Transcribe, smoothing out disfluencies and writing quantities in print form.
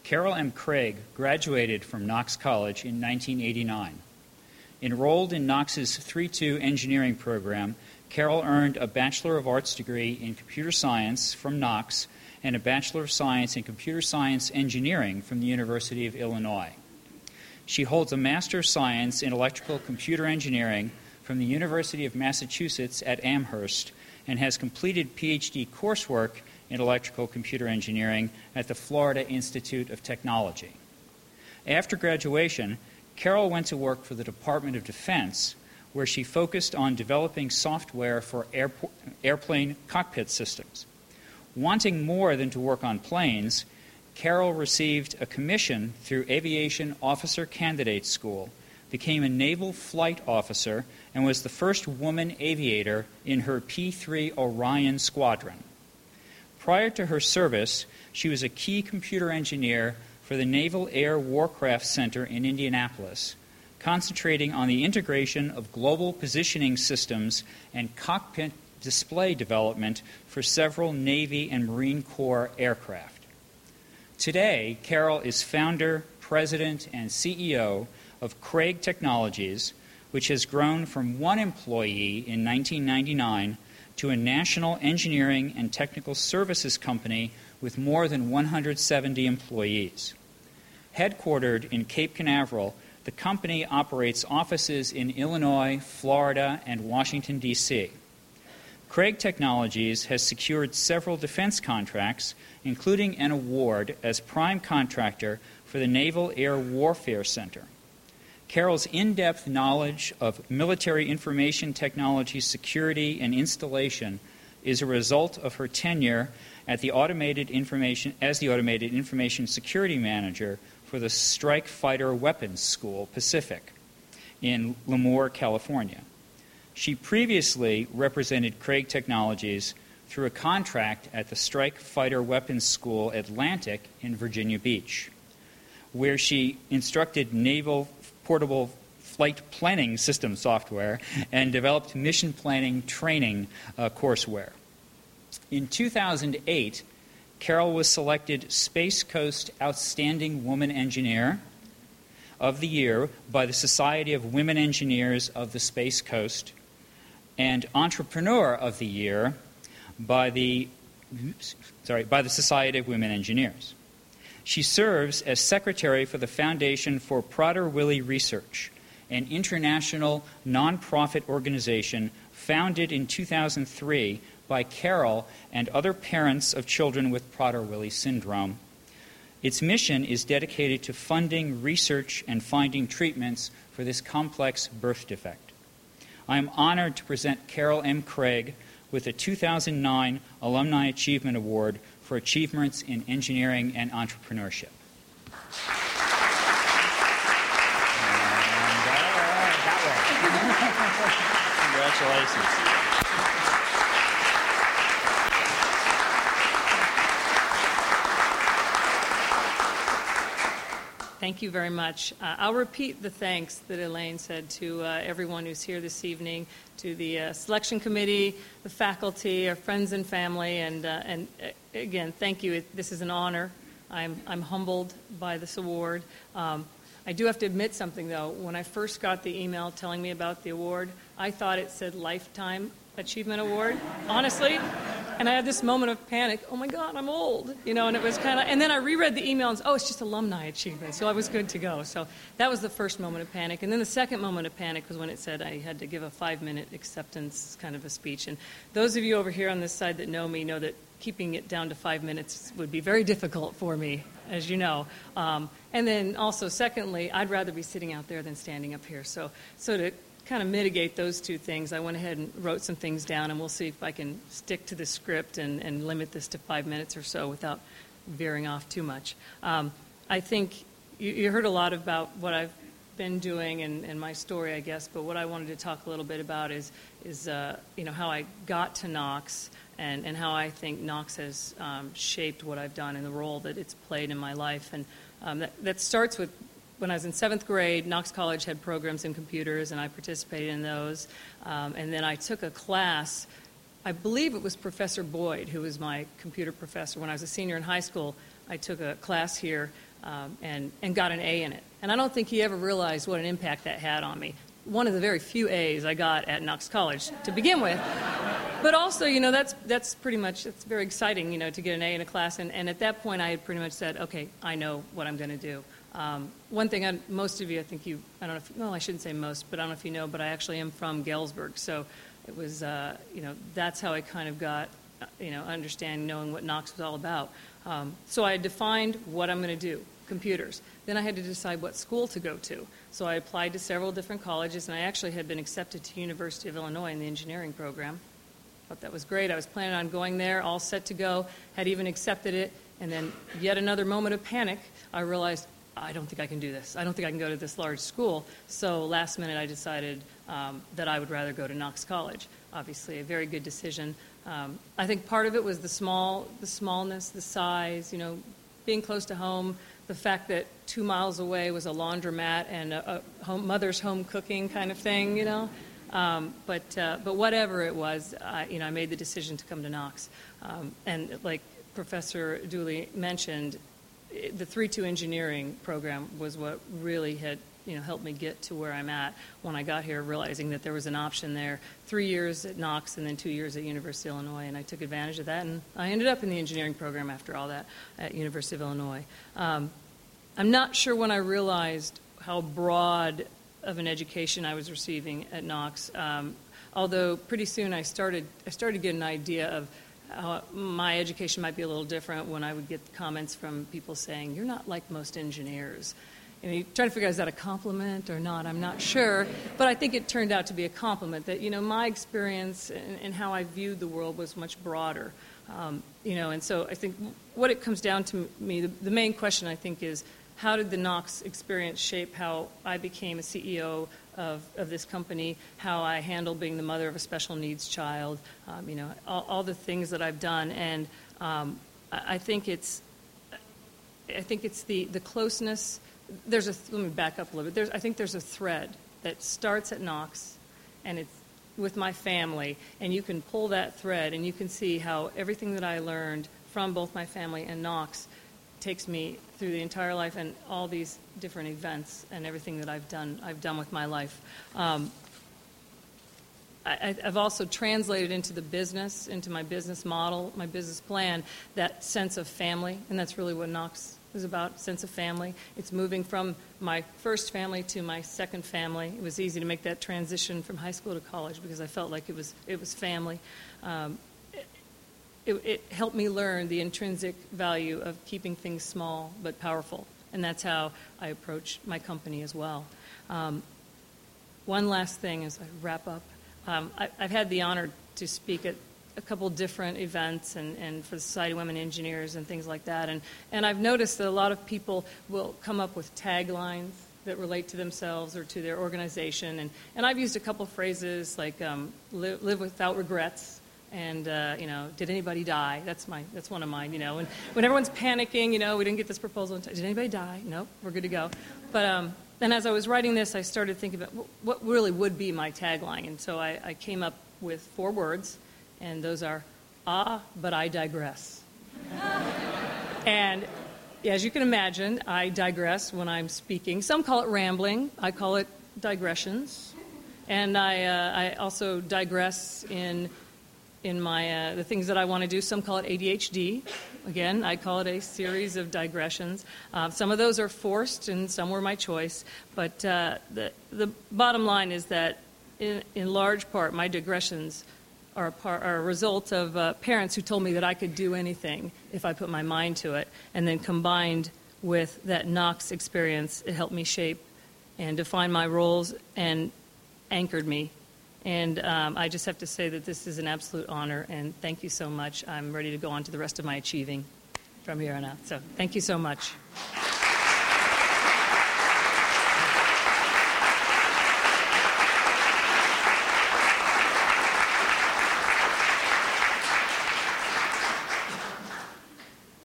Carol M. Craig graduated from Knox College in 1989. Enrolled in Knox's 3-2 engineering program, Carol earned a Bachelor of Arts degree in Computer Science from Knox and a Bachelor of Science in Computer Science Engineering from the University of Illinois. She holds a Master of Science in Electrical Computer Engineering from the University of Massachusetts at Amherst and has completed PhD coursework in Electrical Computer Engineering at the Florida Institute of Technology. After graduation, Carol went to work for the Department of Defense, where she focused on developing software for airplane cockpit systems. Wanting more than to work on planes, Carol received a commission through Aviation Officer Candidate School, became a naval flight officer, and was the first woman aviator in her P-3 Orion squadron. Prior to her service, she was a key computer engineer for the Naval Air Warcraft Center in Indianapolis, concentrating on the integration of global positioning systems and cockpit display development for several Navy and Marine Corps aircraft. Today, Carol is founder, president, and CEO of Craig Technologies, which has grown from one employee in 1999 to a national engineering and technical services company with more than 170 employees. Headquartered in Cape Canaveral, the company operates offices in Illinois, Florida, and Washington, D.C. Craig Technologies has secured several defense contracts, including an award as prime contractor for the Naval Air Warfare Center. Carol's in-depth knowledge of military information technology security and installation is a result of her tenure at the Automated Information Security Manager for the Strike Fighter Weapons School Pacific in Lemoore, California. She previously represented Craig Technologies through a contract at the Strike Fighter Weapons School Atlantic in Virginia Beach, where she instructed naval portable flight planning system software and developed mission planning training courseware. In 2008, Carol was selected Space Coast Outstanding Woman Engineer of the Year by the Society of Women Engineers of the Space Coast and Entrepreneur of the Year by the Society of Women Engineers. She serves as secretary for the Foundation for Prader-Willi Research, an international nonprofit organization founded in 2003 by Carol and other parents of children with Prader-Willi syndrome. Its mission is dedicated to funding research and finding treatments for this complex birth defect. I am honored to present Carol M. Craig with the 2009 Alumni Achievement Award for achievements in engineering and entrepreneurship. Congratulations. Thank you very much. I'll repeat the thanks that Elaine said to everyone who's here this evening, to the selection committee, the faculty, our friends and family, and again, thank you. This is an honor. I'm humbled by this award. I do have to admit something, though. When I first got the email telling me about the award, I thought it said Lifetime Achievement Award, honestly. And I had this moment of panic. Oh, my God, I'm old. And it was kind of... And then I reread the email and, it's just alumni achievement. So I was good to go. So that was the first moment of panic. And then the second moment of panic was when it said I had to give a 5-minute acceptance kind of a speech. And those of you over here on this side that know me know that keeping it down to 5 minutes would be very difficult for me, as you know. And then also, secondly, I'd rather be sitting out there than standing up here. So to kind of mitigate those two things, I went ahead and wrote some things down, and we'll see if I can stick to the script and limit this to 5 minutes or so without veering off too much. I think you heard a lot about what I've been doing and my story, I guess, but what I wanted to talk a little bit about is how I got to Knox and how I think Knox has shaped what I've done and the role that it's played in my life. And that starts with when I was in 7th grade. Knox College had programs in computers, and I participated in those. And then I took a class. I believe it was Professor Boyd, who was my computer professor. When I was a senior in high school, I took a class here and got an A in it. And I don't think he ever realized what an impact that had on me. One of the very few A's I got at Knox College to begin with. But also, that's pretty much, it's very exciting, to get an A in a class. And at that point, I had pretty much said, okay, I know what I'm going to do. One thing, most of you, I think I don't know if, well, I shouldn't say most, but I don't know if you know, but I actually am from Galesburg. So it was, that's how I kind of got, understanding, knowing what Knox was all about. So I defined what I'm going to do, computers. Then I had to decide what school to go to. So I applied to several different colleges, and I actually had been accepted to University of Illinois in the engineering program. Thought that was great. I was planning on going there, all set to go, had even accepted it, and then yet another moment of panic. I realized, I don't think I can do this. I don't think I can go to this large school. So last minute I decided that I would rather go to Knox College. Obviously a very good decision. I think part of it was the smallness, the size, being close to home, the fact that 2 miles away was a laundromat and a mother's home cooking kind of thing, But whatever it was, I made the decision to come to Knox. And like Professor Dooley mentioned, the 3-2 engineering program was what really had helped me get to where I'm at when I got here, realizing that there was an option there, 3 years at Knox and then 2 years at University of Illinois, and I took advantage of that, and I ended up in the engineering program after all that at University of Illinois. I'm not sure when I realized how broad of an education I was receiving at Knox, although pretty soon I started to get an idea of how my education might be a little different when I would get comments from people saying, "You're not like most engineers." And you try to figure out, is that a compliment or not? I'm not sure. But I think it turned out to be a compliment that, my experience and how I viewed the world was much broader. And so I think what it comes down to me, the main question I think is, how did the Knox experience shape how I became a CEO of this company, how I handled being the mother of a special needs child, all the things that I've done. And I think it's the closeness. Let me back up a little bit. I think there's a thread that starts at Knox, and it's with my family, and you can pull that thread, and you can see how everything that I learned from both my family and Knox takes me through the entire life and all these different events and everything that I've done with my life. I've also translated into the business, into my business model, my business plan, that sense of family, and that's really what Knox is about, sense of family. It's moving from my first family to my second family. It was easy to make that transition from high school to college because I felt like it was family. It helped me learn the intrinsic value of keeping things small but powerful, and that's how I approach my company as well. One last thing as I wrap up. I've had the honor to speak at a couple different events and for the Society of Women Engineers and things like that, and I've noticed that a lot of people will come up with taglines that relate to themselves or to their organization, and I've used a couple phrases like live without regrets. And, did anybody die? That's one of mine, when everyone's panicking, we didn't get this proposal. Did anybody die? Nope, we're good to go. But then as I was writing this, I started thinking about what really would be my tagline. And so I came up with 4 words, and those are, but I digress. And as you can imagine, I digress when I'm speaking. Some call it rambling. I call it digressions. And I also digress in my the things that I want to do. Some call it ADHD. Again, I call it a series of digressions. Some of those are forced, and some were my choice. But the bottom line is that, in large part, my digressions are a result of parents who told me that I could do anything if I put my mind to it. And then combined with that Knox experience, it helped me shape and define my roles and anchored me. And I just have to say that this is an absolute honor, and thank you so much. I'm ready to go on to the rest of my achieving from here on out. So thank you so much.